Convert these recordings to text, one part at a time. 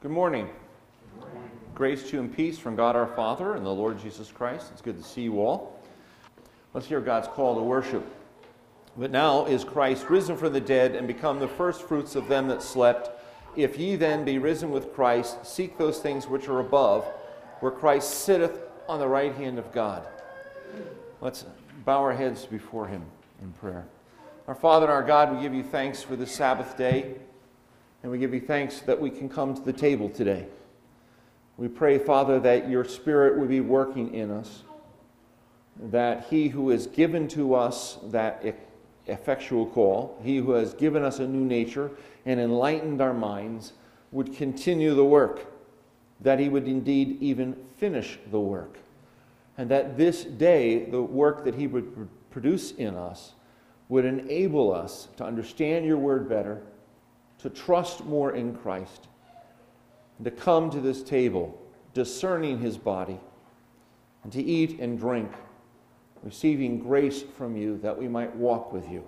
Good morning. Grace to you and peace from God our Father and the Lord Jesus Christ. It's good to see you all. Let's hear God's call to worship. But now is Christ risen from the dead and become the first fruits of them that slept. If ye then be risen with Christ, seek those things which are above, where Christ sitteth on the right hand of God. Let's bow our heads before him in prayer. Our Father and our God, we give you thanks for this Sabbath day, and we give you thanks that we can come to the table today. We pray, Father, that your Spirit would be working in us, that he who has given to us that effectual call, he who has given us a new nature and enlightened our minds, would continue the work, that he would indeed even finish the work, and that this day, the work that he would produce in us would enable us to understand your word better, to trust more in Christ, and to come to this table discerning his body, and to eat and drink, receiving grace from you that we might walk with you.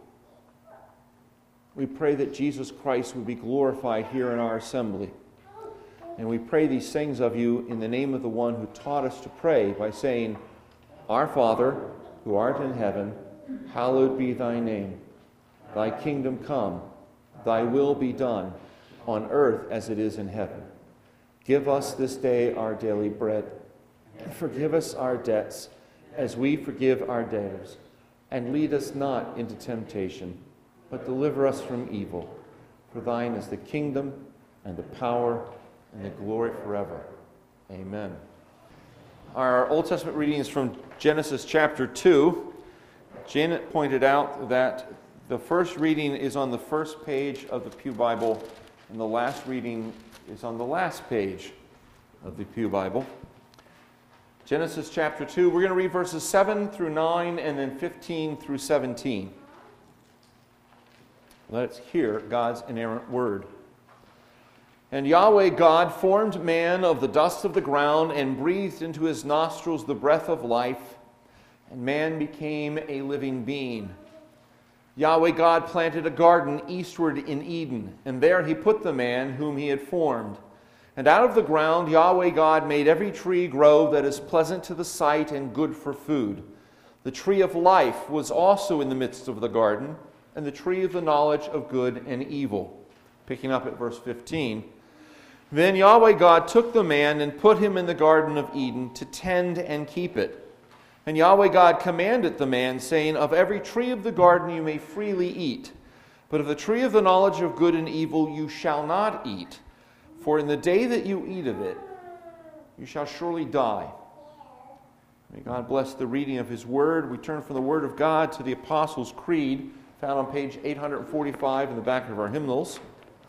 We pray that Jesus Christ would be glorified here in our assembly. And we pray these things of you in the name of the one who taught us to pray by saying, Our Father, who art in heaven, hallowed be thy name. Thy kingdom come, thy will be done, on earth as it is in heaven. Give us this day our daily bread, and forgive us our debts, as we forgive our debtors. And lead us not into temptation, but deliver us from evil. For thine is the kingdom, and the power, and the glory forever. Amen. Our Old Testament reading is from Genesis chapter 2. Janet pointed out that the first reading is on the first page of the Pew Bible, and the last reading is on the last page of the Pew Bible. Genesis chapter 2, we're going to read verses 7 through 9 and then 15 through 17. Let's hear God's inerrant word. And Yahweh God formed man of the dust of the ground and breathed into his nostrils the breath of life, and man became a living being. Yahweh God planted a garden eastward in Eden, and there he put the man whom he had formed. And out of the ground Yahweh God made every tree grow that is pleasant to the sight and good for food. The tree of life was also in the midst of the garden, and the tree of the knowledge of good and evil. Picking up at verse 15. Then Yahweh God took the man and put him in the Garden of Eden to tend and keep it. And Yahweh God commanded the man, saying, Of every tree of the garden you may freely eat, but of the tree of the knowledge of good and evil you shall not eat. For in the day that you eat of it, you shall surely die. May God bless the reading of his word. We turn from the word of God to the Apostles' Creed, found on page 845 in the back of our hymnals.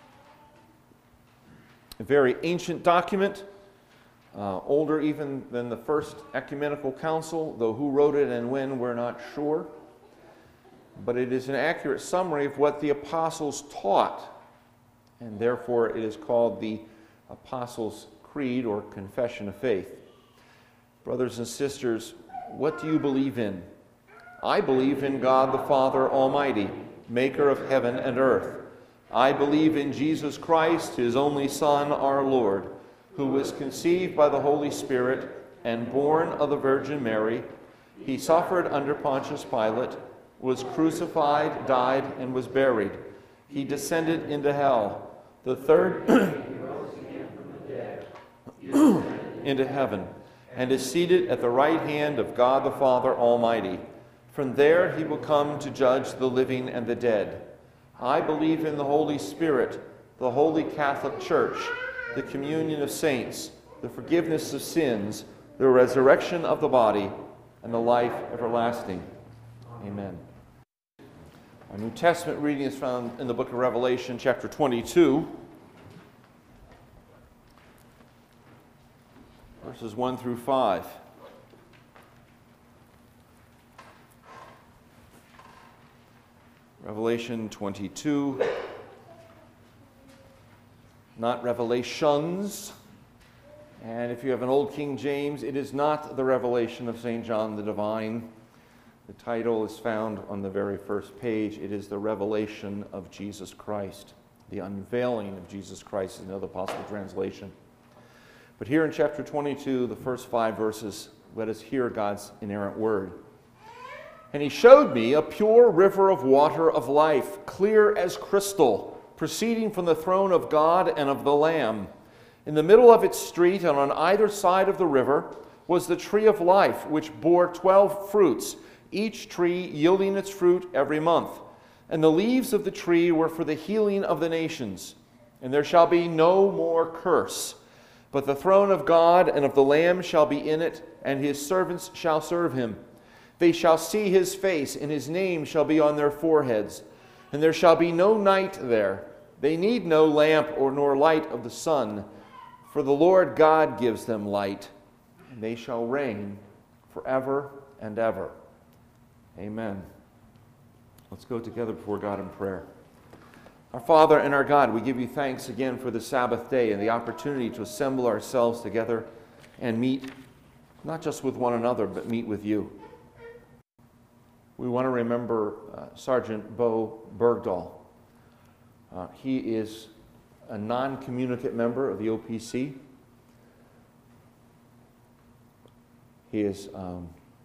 A very ancient document. Older even than the First Ecumenical Council, though who wrote it and when we're not sure. But it is an accurate summary of what the apostles taught, and therefore it is called the Apostles' Creed or Confession of Faith. Brothers and sisters, what do you believe in? I believe in God the Father Almighty, maker of heaven and earth. I believe in Jesus Christ, his only Son, our Lord, who was conceived by the Holy Spirit and born of the Virgin Mary. He suffered under Pontius Pilate, was crucified, died, and was buried. He descended into hell. The third into heaven, and is seated at the right hand of God the Father Almighty. From there he will come to judge the living and the dead. I believe in the Holy Spirit, the Holy Catholic Church, the communion of saints, the forgiveness of sins, the resurrection of the body, and the life everlasting. Amen. Our New Testament reading is found in the book of Revelation, chapter 22, verses 1 through 5. Revelation 22. Not revelations. And if you have an old King James, it is not the revelation of St. John the Divine. The title is found on the very first page. It is the revelation of Jesus Christ. The unveiling of Jesus Christ is another possible translation. But here in chapter 22, the first 5 verses, let us hear God's inerrant word. And he showed me a pure river of water of life, clear as crystal, proceeding from the throne of God and of the Lamb. In the middle of its street and on either side of the river was the tree of life, which bore 12 fruits, each tree yielding its fruit every month. And the leaves of the tree were for the healing of the nations. And there shall be no more curse, but the throne of God and of the Lamb shall be in it, and his servants shall serve him. They shall see his face, and his name shall be on their foreheads. And there shall be no night there. They need no lamp or nor light of the sun, for the Lord God gives them light, and they shall reign forever and ever. Amen. Let's go together before God in prayer. Our Father and our God, we give you thanks again for the Sabbath day and the opportunity to assemble ourselves together and meet, not just with one another, but meet with you. We want to remember Sergeant Bo Bergdahl. He is a non-communicant member of the OPC. He is a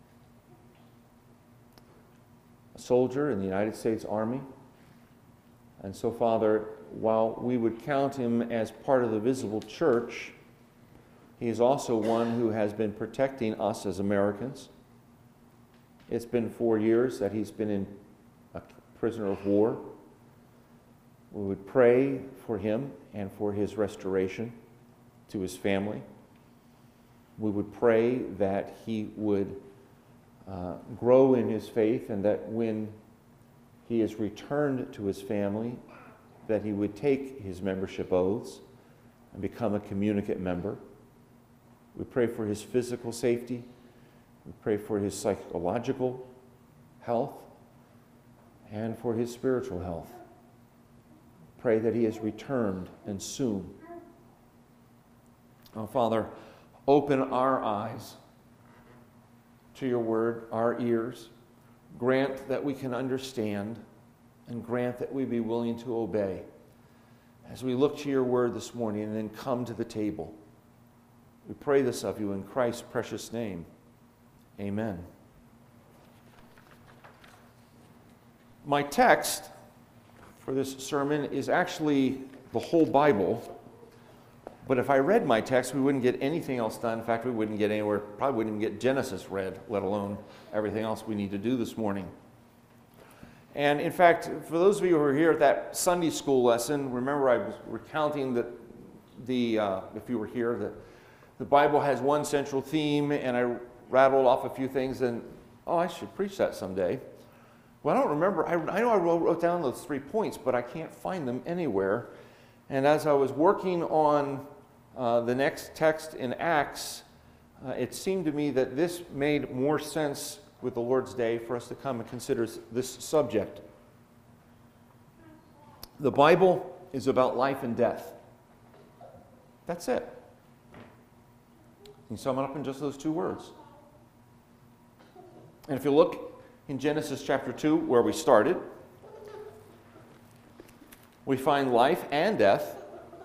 soldier in the United States Army. And so, Father, while we would count him as part of the visible church, he is also one who has been protecting us as Americans. It's been 4 years that he's been a prisoner of war. We would pray for him and for his restoration to his family. We would pray that he would grow in his faith, and that when he is returned to his family, that he would take his membership oaths and become a communicant member. We pray for his physical safety. We pray for his psychological health and for his spiritual health. Pray that he is returned and soon. Oh, Father, open our eyes to your word, our ears. Grant that we can understand, and grant that we be willing to obey as we look to your word this morning and then come to the table. We pray this of you in Christ's precious name. Amen. My text for this sermon is actually the whole Bible, but if I read my text, we wouldn't get anything else done. In fact, we wouldn't get anywhere, probably wouldn't even get Genesis read, let alone everything else we need to do this morning. And in fact, for those of you who were here at that Sunday school lesson, remember I was recounting that if you were here, the Bible has one central theme, and I rattled off a few things, and I should preach that someday. Well, I don't remember. I know I wrote down those 3 points, but I can't find them anywhere. And as I was working on the next text in Acts, it seemed to me that this made more sense with the Lord's Day for us to come and consider this subject. The Bible is about life and death. That's it. You can sum it up in just those 2 words. And if you look in Genesis chapter 2, where we started, we find life and death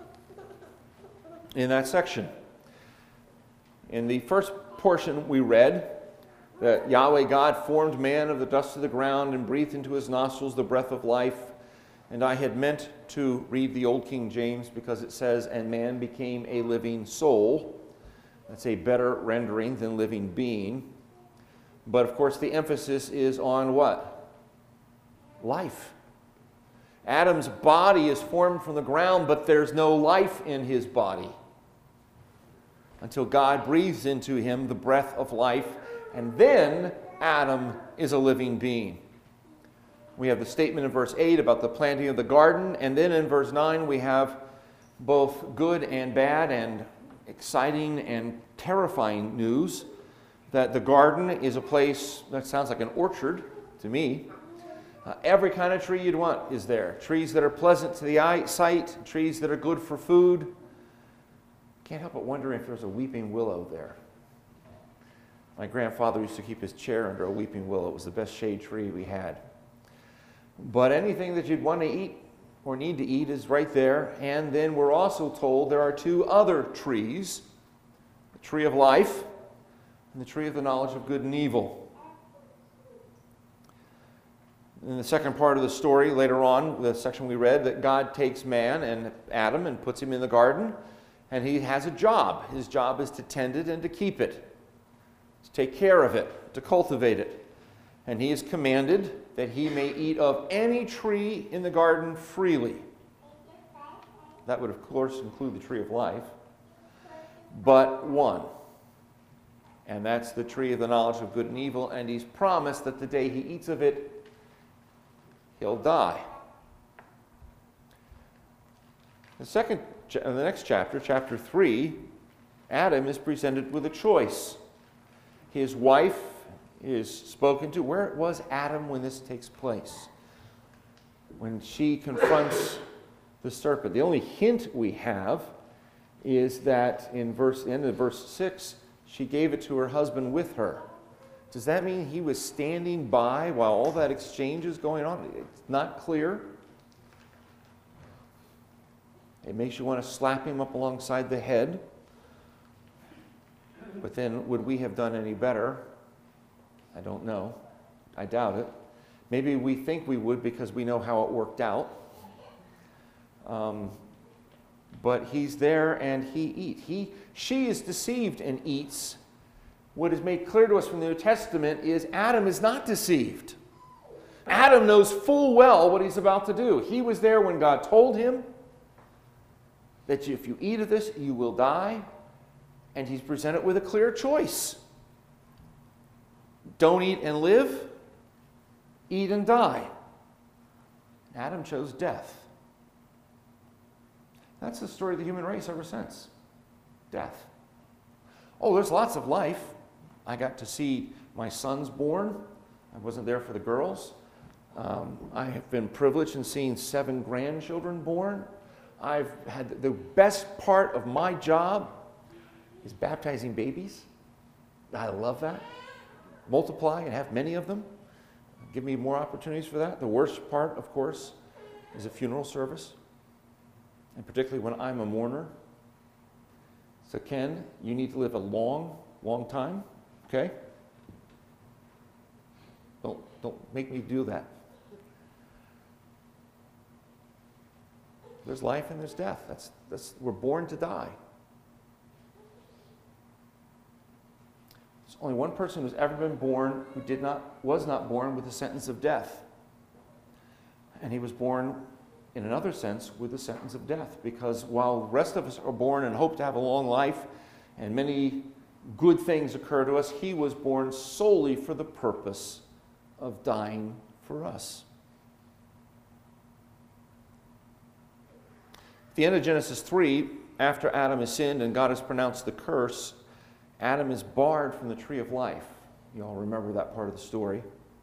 in that section. In the first portion we read that Yahweh God formed man of the dust of the ground and breathed into his nostrils the breath of life. And I had meant to read the Old King James because it says, and man became a living soul. That's a better rendering than living being. But of course the emphasis is on what? Life. Adam's body is formed from the ground, but there's no life in his body until God breathes into him the breath of life, and then Adam is a living being. We have the statement in verse 8 about the planting of the garden, and then in verse 9 we have both good and bad and exciting and terrifying news that the garden is a place that sounds like an orchard to me. Every kind of tree you'd want is there. Trees that are pleasant to the eyesight, trees that are good for food. Can't help but wonder if there's a weeping willow there. My grandfather used to keep his chair under a weeping willow. It was the best shade tree we had. But anything that you'd want to eat or need to eat is right there. And then we're also told there are two other trees, the tree of life and the tree of the knowledge of good and evil. In the second part of the story, later on, the section we read, that God takes man and Adam and puts him in the garden, and he has a job. His job is to tend it and to keep it, to take care of it, to cultivate it. And he is commanded that he may eat of any tree in the garden freely. That would, of course, include the tree of life, but one. And that's the tree of the knowledge of good and evil, and he's promised that the day he eats of it, he'll die. The next chapter, chapter 3, Adam is presented with a choice. His wife is spoken to. Where was Adam when this takes place? When she confronts the serpent. The only hint we have is that in the end of verse 6, she gave it to her husband with her. Does that mean he was standing by while all that exchange is going on? It's not clear. It makes you want to slap him up alongside the head. But then, would we have done any better? I don't know. I doubt it. Maybe we think we would because we know how it worked out. But he's there and he eats. She is deceived and eats. What is made clear to us from the New Testament is Adam is not deceived. Adam knows full well what he's about to do. He was there when God told him that if you eat of this, you will die. And he's presented with a clear choice. Don't eat and live. Eat and die. Adam chose death. That's the story of the human race ever since. Death. Oh, there's lots of life. I got to see my sons born. I wasn't there for the girls. I have been privileged in seeing 7 grandchildren born. I've had the best part of my job is baptizing babies. I love that. Multiply and have many of them. Give me more opportunities for that. The worst part, of course, is a funeral service, and particularly when I'm a mourner. So Ken, you need to live a long, long time, okay? Don't make me do that. There's life and there's death. We're born to die. There's only one person who's ever been born who was not born with the sentence of death. And he was born, in another sense, with the sentence of death. Because while the rest of us are born and hope to have a long life, and many good things occur to us, he was born solely for the purpose of dying for us. At the end of Genesis 3, after Adam has sinned and God has pronounced the curse, Adam is barred from the tree of life. You all remember that part of the story.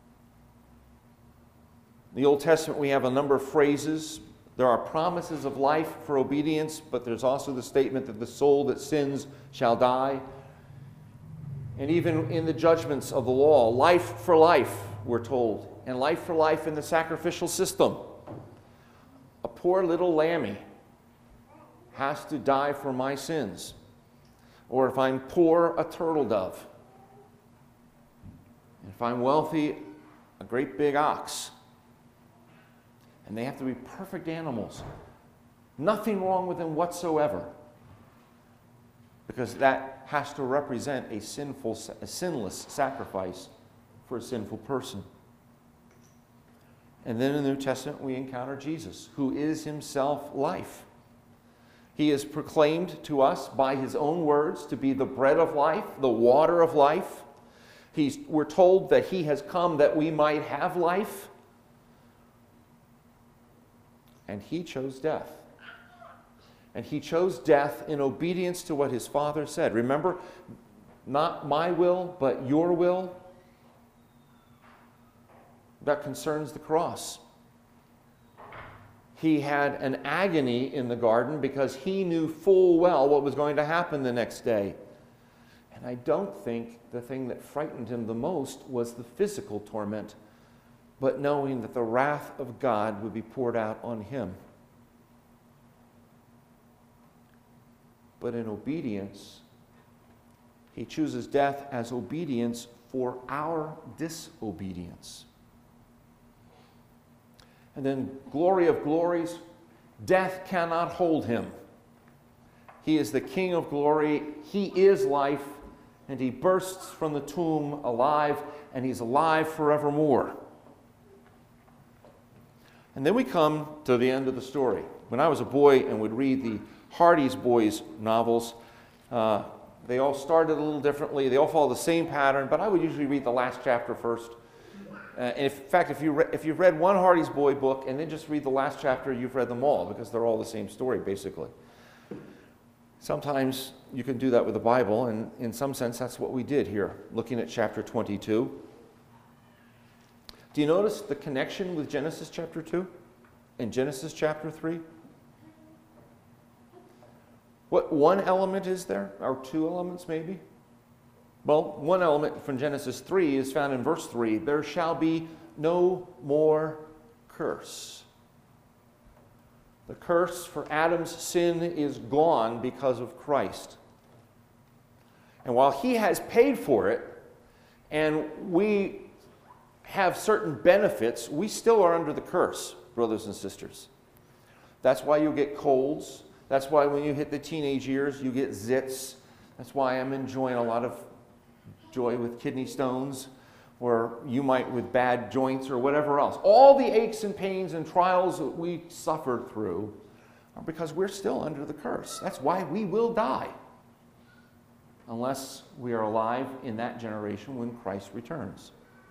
In the Old Testament, we have a number of phrases. There are promises of life for obedience, but there's also the statement that the soul that sins shall die. And even in the judgments of the law, life for life, we're told, and life for life in the sacrificial system. A poor little lammy has to die for my sins. Or if I'm poor, a turtle dove. And if I'm wealthy, a great big ox. And they have to be perfect animals. Nothing wrong with them whatsoever. Because that has to represent a sinless sacrifice for a sinful person. And then in the New Testament, we encounter Jesus, who is himself life. He is proclaimed to us by his own words to be the bread of life, the water of life. We're told that he has come that we might have life. And he chose death. And he chose death in obedience to what his Father said. Remember, not my will, but your will. That concerns the cross. He had an agony in the garden because he knew full well what was going to happen the next day. And I don't think the thing that frightened him the most was the physical torment, but knowing that the wrath of God would be poured out on him. but in obedience, he chooses death as obedience for our disobedience. And then, glory of glories, death cannot hold him. He is the King of glory. He is life, and he bursts from the tomb alive, and he's alive forevermore. And then we come to the end of the story. When I was a boy and would read the Hardy's Boys novels, they all started a little differently. They all follow the same pattern, but I would usually read the last chapter first. And in fact, if you've read one Hardy's Boy book and then just read the last chapter, you've read them all, because they're all the same story, basically. Sometimes you can do that with the Bible, and in some sense, that's what we did here, looking at chapter 22. Do you notice the connection with Genesis chapter 2 and Genesis chapter 3? What one element is there? Or two elements, maybe? Well, one element from Genesis 3 is found in verse 3. There shall be no more curse. The curse for Adam's sin is gone because of Christ. And while he has paid for it, and we have certain benefits, we still are under the curse, brothers and sisters. That's why you get colds. That's why when you hit the teenage years, you get zits. That's why I'm enjoying a lot of joy with kidney stones, or you might with bad joints or whatever else. All the aches and pains and trials that we suffer through are because we're still under the curse. That's why we will die, unless we are alive in that generation when Christ returns.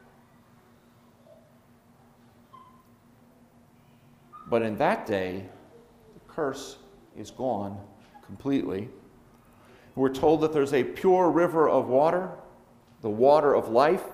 But in that day, the curse is gone completely. We're told that there's a pure river of water, the water of life.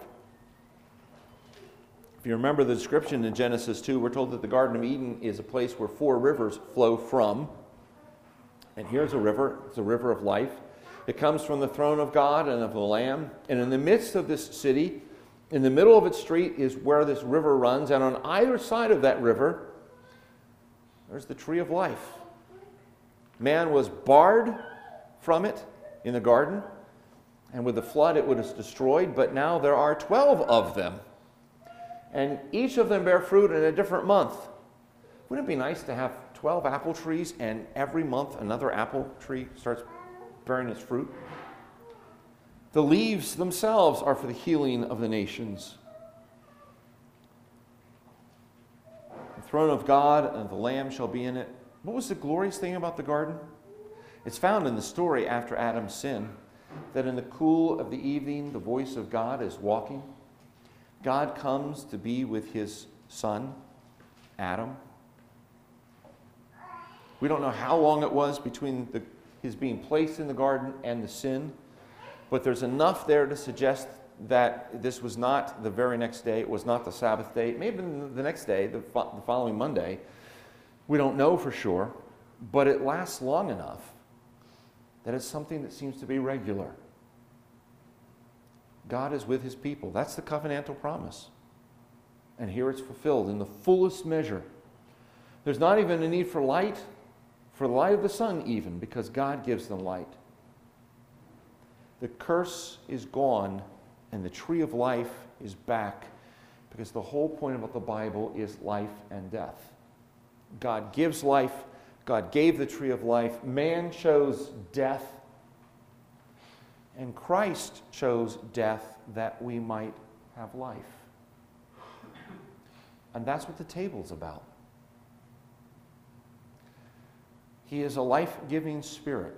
If you remember the description in Genesis 2, we're told that the Garden of Eden is a place where 4 rivers flow from. And here's a river. It's a river of life. It comes from the throne of God and of the Lamb. And in the midst of this city, in the middle of its street, is where this river runs. And on either side of that river, there's the tree of life. Man was barred from it in the garden, and with the flood it was destroyed, but now there are 12 of them. And each of them bear fruit in a different month. Wouldn't it be nice to have 12 apple trees and every month another apple tree starts bearing its fruit? The leaves themselves are for the healing of the nations. The throne of God and the Lamb shall be in it. What was the glorious thing about the garden? It's found in the story after Adam's sin, that in the cool of the evening, the voice of God is walking. God comes to be with his son, Adam. We don't know how long it was between his being placed in the garden and the sin, but there's enough there to suggest that this was not the very next day. It was not the Sabbath day. It may have been the next day, the following Monday. We don't know for sure, but it lasts long enough that it's something that seems to be regular. God is with his people. That's the covenantal promise. And here it's fulfilled in the fullest measure. There's not even a need for the light of the sun even, because God gives them light. The curse is gone, and the tree of life is back, because the whole point about the Bible is life and death. God gives life. God gave the tree of life. Man chose death. And Christ chose death that we might have life. And that's what the table's about. He is a life-giving spirit.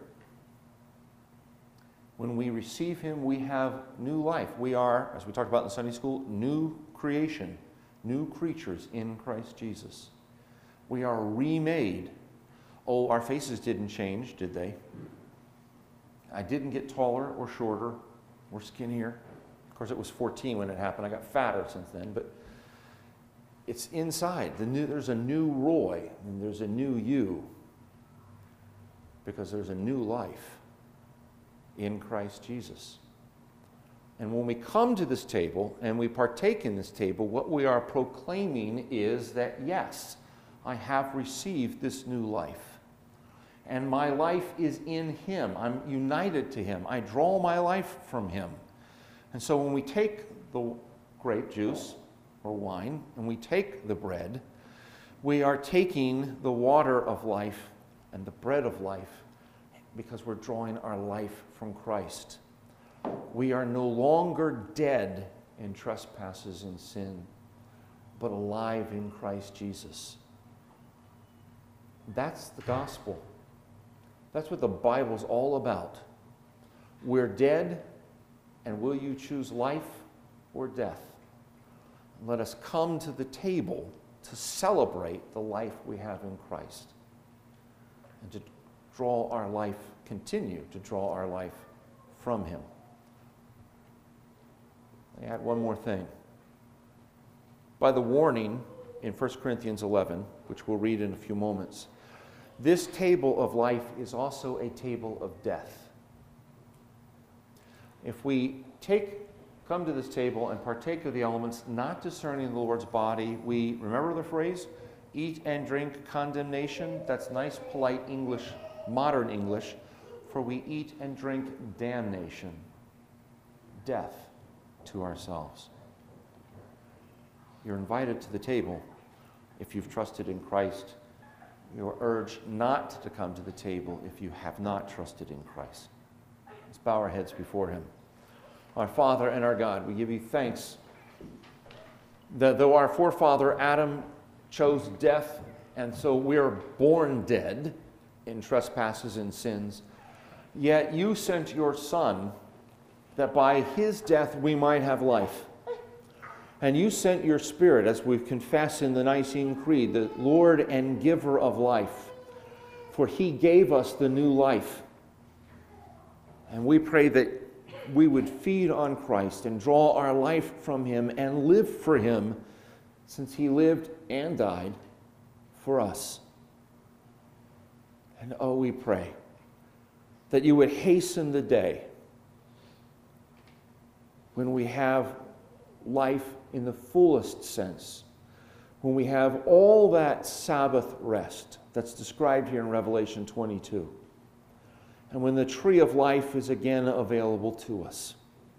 When we receive him, we have new life. We are, as we talked about in Sunday school, new creation, new creatures in Christ Jesus. We are remade. Oh, our faces didn't change, did they? I didn't get taller or shorter or skinnier. Of course, it was 14 when it happened. I got fatter since then, but it's inside. There's a new Roy, and there's a new you, because there's a new life in Christ Jesus. And when we come to this table and we partake in this table, what we are proclaiming is that, yes, I have received this new life. and my life is in him. I'm united to him. I draw my life from him. And so when we take the grape juice or wine and we take the bread, we are taking the water of life and the bread of life because we're drawing our life from Christ. We are no longer dead in trespasses and sin, but alive in Christ Jesus. That's the gospel. That's what the Bible's all about. We're dead, and will you choose life or death? Let us come to the table to celebrate the life we have in Christ and to continue to draw our life from him. I add one more thing. By the warning in 1 Corinthians 11, which we'll read in a few moments, this table of life is also a table of death. If we come to this table and partake of the elements, not discerning the Lord's body, we, remember the phrase, eat and drink condemnation? That's nice, polite English, modern English, for we eat and drink damnation, death to ourselves. You're invited to the table if you've trusted in Christ. You're urged not to come to the table if you have not trusted in Christ. Let's bow our heads before him. Our Father and our God, we give you thanks that though our forefather Adam chose death, and so we are born dead in trespasses and sins, yet you sent your Son that by his death we might have life. And you sent your Spirit, as we've confessed in the Nicene Creed, the Lord and giver of life. For he gave us the new life. And we pray that we would feed on Christ and draw our life from him and live for him, since he lived and died for us. And oh, we pray that you would hasten the day when we have life in the fullest sense, when we have all that Sabbath rest that's described here in Revelation 22, and when the tree of life is again available to us,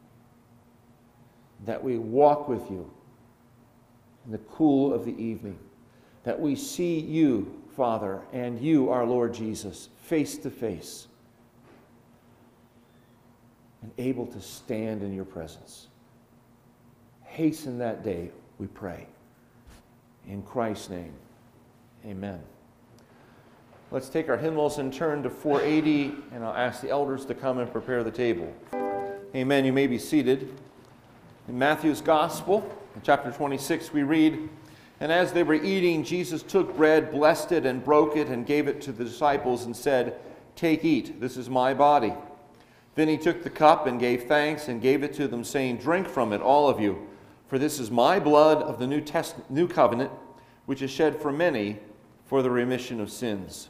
that we walk with you in the cool of the evening, that we see you, Father, and you, our Lord Jesus, face to face, and able to stand in your presence. Hasten that day, we pray. In Christ's name, amen. Let's take our hymnals and turn to 480, and I'll ask the elders to come and prepare the table. Amen. You may be seated. In Matthew's Gospel, in chapter 26, we read, "And as they were eating, Jesus took bread, blessed it, and broke it, and gave it to the disciples, and said, 'Take, eat, this is my body.' Then he took the cup and gave thanks and gave it to them, saying, 'Drink from it, all of you, for this is my blood of the new covenant, which is shed for many for the remission of sins.'"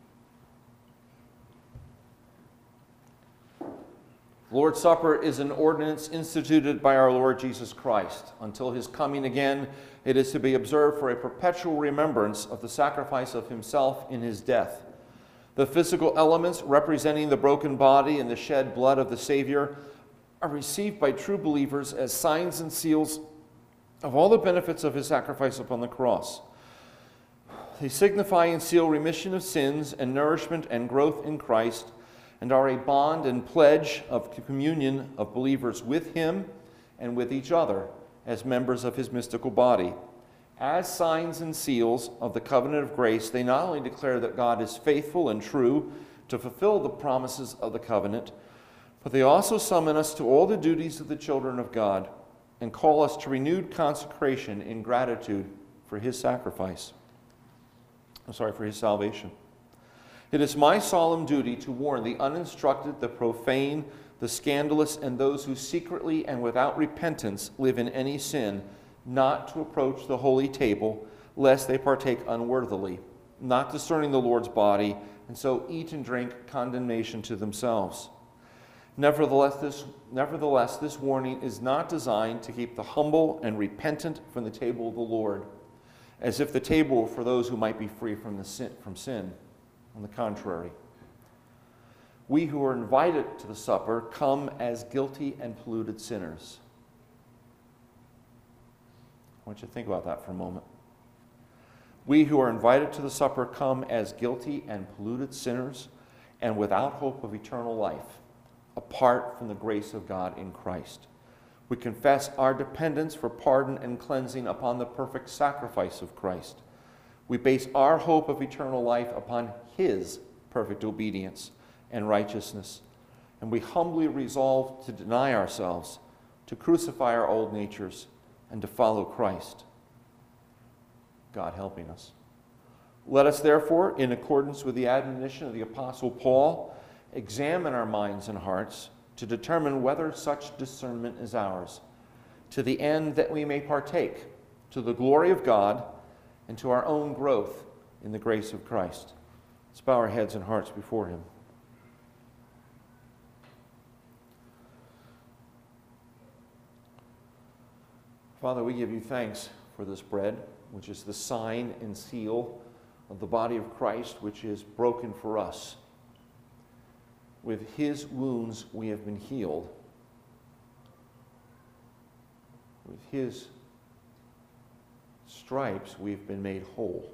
Lord's Supper is an ordinance instituted by our Lord Jesus Christ. Until his coming again, it is to be observed for a perpetual remembrance of the sacrifice of himself in his death. The physical elements representing the broken body and the shed blood of the Savior are received by true believers as signs and seals of all the benefits of his sacrifice upon the cross. They signify and seal remission of sins and nourishment and growth in Christ, and are a bond and pledge of communion of believers with him and with each other as members of his mystical body. As signs and seals of the covenant of grace, they not only declare that God is faithful and true to fulfill the promises of the covenant, but they also summon us to all the duties of the children of God and call us to renewed consecration in gratitude for his sacrifice. For his salvation. It is my solemn duty to warn the uninstructed, the profane, the scandalous, and those who secretly and without repentance live in any sin, not to approach the holy table, lest they partake unworthily, not discerning the Lord's body, and so eat and drink condemnation to themselves. Nevertheless, this warning is not designed to keep the humble and repentant from the table of the Lord, as if the table were for those who might be free from sin. On the contrary, We who are invited to the supper come as guilty and polluted sinners. I want you to think about that for a moment. We who are invited to the supper come as guilty and polluted sinners and without hope of eternal life, apart from the grace of God in Christ. We confess our dependence for pardon and cleansing upon the perfect sacrifice of Christ. We base our hope of eternal life upon His perfect obedience and righteousness. And we humbly resolve to deny ourselves, to crucify our old natures, and to follow Christ. God helping us. Let us therefore, in accordance with the admonition of the Apostle Paul, examine our minds and hearts to determine whether such discernment is ours, to the end that we may partake, to the glory of God and to our own growth in the grace of Christ. Let's bow our heads and hearts before Him. Father, we give you thanks for this bread, which is the sign and seal of the body of Christ, which is broken for us. With His wounds we have been healed. With His stripes we've been made whole.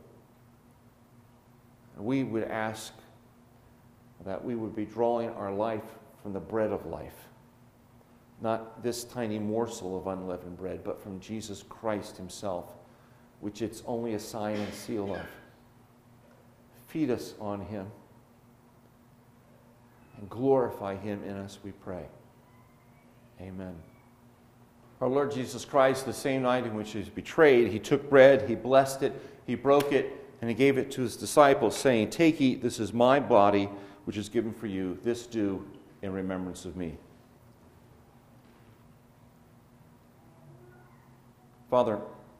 And we would ask that we would be drawing our life from the bread of life. Not this tiny morsel of unleavened bread, but from Jesus Christ Himself, which it's only a sign and seal of. Feed us on Him and glorify Him in us, we pray. Amen. Our Lord Jesus Christ, the same night in which He was betrayed, He took bread, He blessed it, He broke it, and He gave it to His disciples, saying, "Take, eat, this is my body, which is given for you. This do in remembrance of me." Father,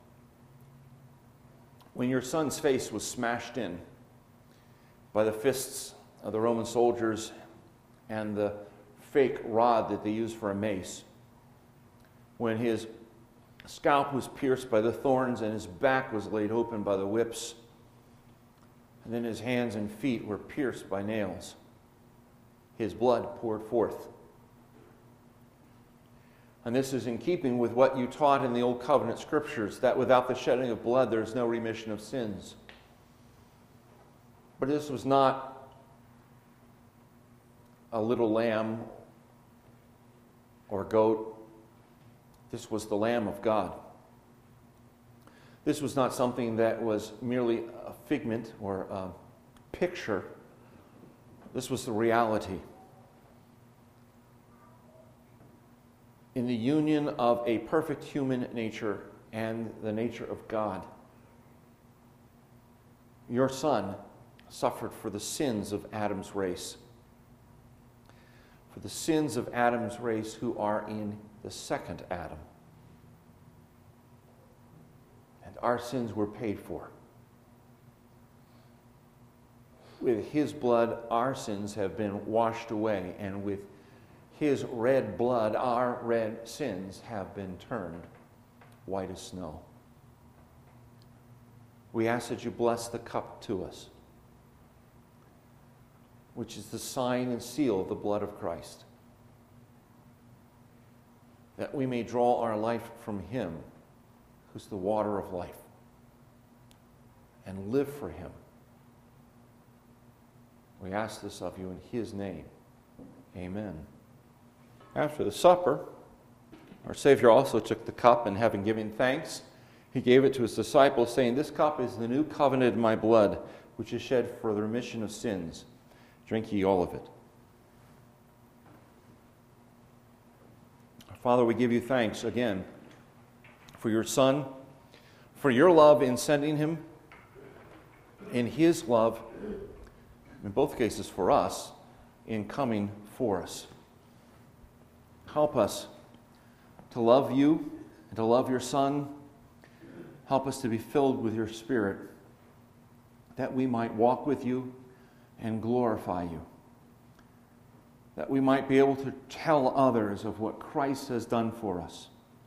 when your Son's face was smashed in by the fists of the Roman soldiers and the fake rod that they used for a mace, when His scalp was pierced by the thorns and His back was laid open by the whips, and then His hands and feet were pierced by nails, His blood poured forth. And this is in keeping with what you taught in the Old Covenant Scriptures, that without the shedding of blood there is no remission of sins. But this was not a little lamb or goat. This was the Lamb of God. This was not something that was merely a figment or a picture. This was the reality. In the union of a perfect human nature and the nature of God, your Son suffered for the sins of Adam's race. For the sins of Adam's race who are in the second Adam. And our sins were paid for. With His blood, our sins have been washed away, and with His red blood, our red sins have been turned white as snow. We ask that you bless the cup to us, which is the sign and seal of the blood of Christ, that we may draw our life from Him, who's the water of life, and live for Him. We ask this of you in His name. Amen. After the supper, our Savior also took the cup, and having given thanks, He gave it to His disciples, saying, "This cup is the new covenant in my blood, which is shed for the remission of sins. Drink ye all of it." Father, we give you thanks again for your Son, for your love in sending Him, in His love, in both cases for us, in coming for us. Help us to love you and to love your Son. Help us to be filled with your Spirit, that we might walk with you and glorify you. That we might be able to tell others of what Christ has done for us.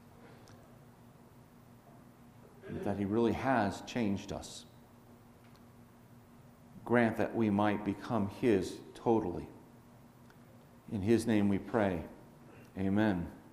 That He really has changed us. Grant that we might become His totally In his name we pray. Amen.